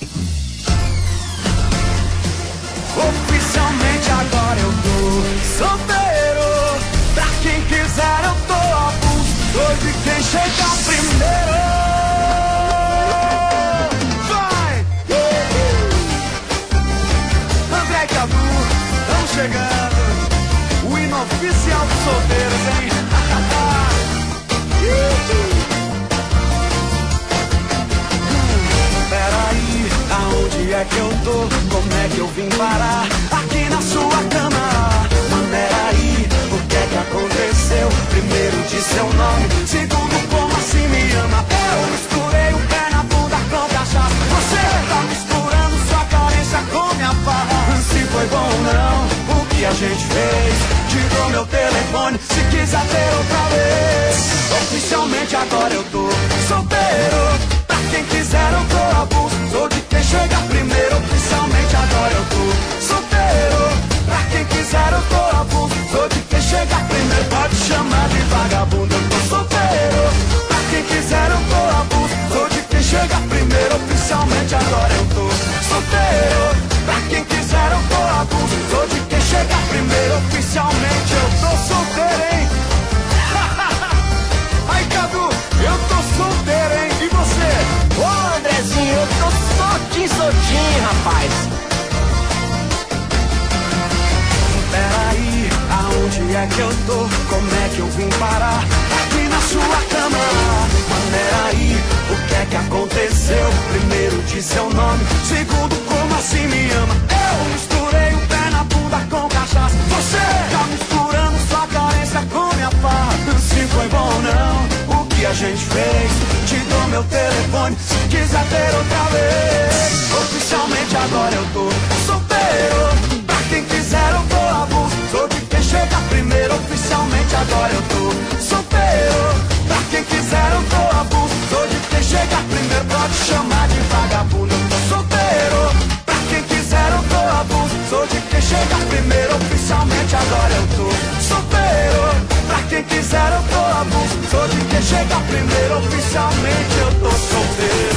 Oficialmente agora eu tô solteiro. Pra quem quiser eu tô avulso. Sou de quem chega primeiro. Vai! André e Cadu, estamos chegando. O hino oficial dos solteiros, hein? Peraí, aonde é que eu tô? Como é que eu vim parar aqui na sua cama? Manda aí, o que é que aconteceu? Primeiro diz seu nome, segundo como assim me ama. Eu misturei o pé na bunda com cachaça. Você tá misturando sua carência com minha farra. Se foi bom ou não, o que a gente fez? Te dou meu telefone, se quiser ter outra vez. Oficialmente agora eu tô solteiro. Pra quem quiser eu tô avulso. Sou de quem chega primeiro. Oficialmente agora eu tô solteiro. Pra quem quiser eu tô avulso. Sou de quem chega primeiro. Pode chamar de vagabundo, eu tô solteiro. Pra quem quiser eu tô avulso. Sou de quem chega primeiro. Oficialmente agora eu tô solteiro. Pra quem quiser eu tô avulso. Sou de quem chega primeiro. Oficialmente eu tô solteiro, hein? Ai, Cadu, eu tô solteiro, hein? E você? Ô, Andrezinho, eu tô soltinho, rapaz. Peraí, aonde é que eu tô? Como é que eu vim parar aqui na sua cama? Manda aí, o que é que aconteceu? Primeiro diz seu nome, segundo como assim me ama. Eu misturei o pé na bunda com cachaça. Você tá misturando sua carência com minha farra. Se foi bom ou não, o que a gente fez? Te dou meu telefone, se quiser ter outra vez. Oficialmente agora eu tô solteiro. Pra quem quiser eu tô avulso. Sou de quem chega primeiro. Oficialmente agora eu tô solteiro. Pra quem quiser eu tô avulso. Sou de quem chega primeiro. Pode chamar de vagabundo, eu tô solteiro. Pra quem quiser eu tô avulso. Sou de quem chega primeiro. Oficialmente agora eu tô solteiro. Pra quem quiser eu tô avulso. Sou de quem chega primeiro. Oficialmente eu tô solteiro.